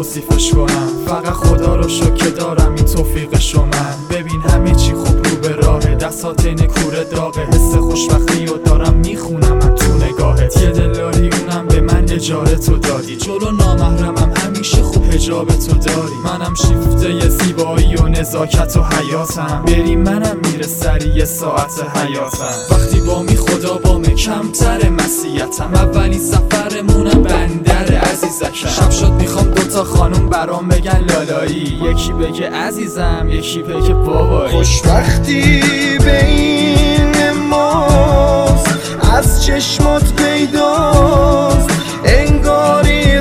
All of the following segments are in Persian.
توصیفش کنم. فقط خدا رو شکر که دارم این توفیقشو من. ببین همه چی خوب رو به راهه، دستات عین کوره داغه. حس خوشبختی رو دارم میخونم من تو نگاهت. یه دلاری اونم به من اجاره تو دادی. جلو نامحرمم همیشه خوب حجاب تو داری. منم شیفته زیبایی و نزاکت و حیاتم. بری منم میره سری یه ساعت حیاتم. وقتی بامی خدا بام کمتر مسیحتم. اولی سفرمونم بندر عزیزکم. شب شد میخوام دوتا خانوم برام بگن لالایی. یکی بگه عزیزم، یکی بگه بابایی. خوشبختی بین ماست، از چشمات پیداست، انگاری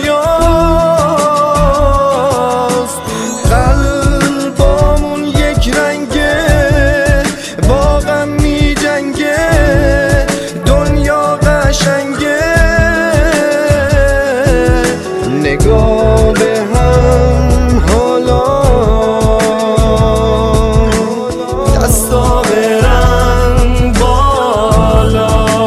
رویاست. قلبامون یک رنگه، واقعا می جنگه، دنیا قشنگه. نگاه به هم حالا، دستا برن بالا.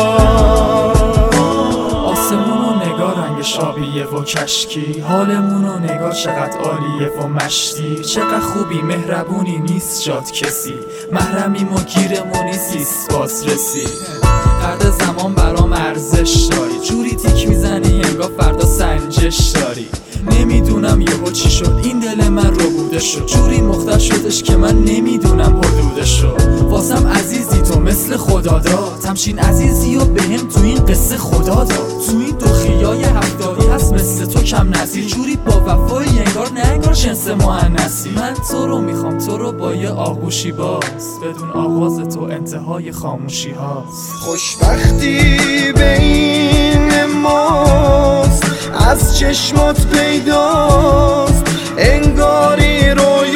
آسمونو نگاه رنگ شابیه و کشکی. حالمونو نگاه چقدر عالیه و مشتی. چقدر خوبی مهربونی نیست جات کسی. محرمیم و گیرمونی سیست بازرسی. قدر زمان برام ارزش داری. جوری تیک میزنی انگار فردا سنجش داری. نمیدونم یهو چی شد این دل من رو بوده شد. جوری مختل شدش که من نمیدونم حدودشو. واسم عزیزی تو مثل خدا داد. همچین عزیزی و بهم تو این قصه خدا داد. تو این دو خیای هفتاری هست مثل تو کم نظیر. جوری با وفایی انگار نه انگار جنس مؤنثی. من تو رو میخوام، تو رو با یه آغوشی باز. بدون آغاز تو انتهای خاموشی هاست. خوشبختی بین ماست، از چشمات پیداست، انگاری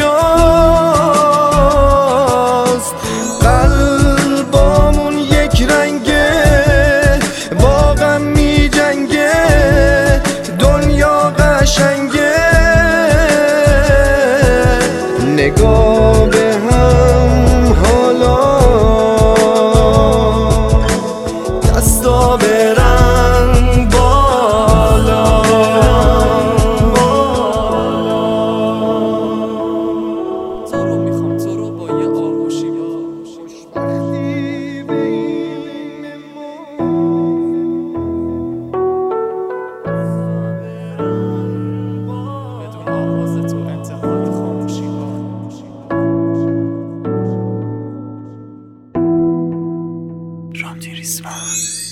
رویاست. قلبامون یک رنگه، واقعا می جنگه، دنیا قشنگه. نگاه به هم حالا، دستا برن بالا. تو رو میخوام، تو رو با یه آغوشی باز. خوشبختی بین بدون آغاز تو انتهای خاموشی هاست. رامتین ریسمان.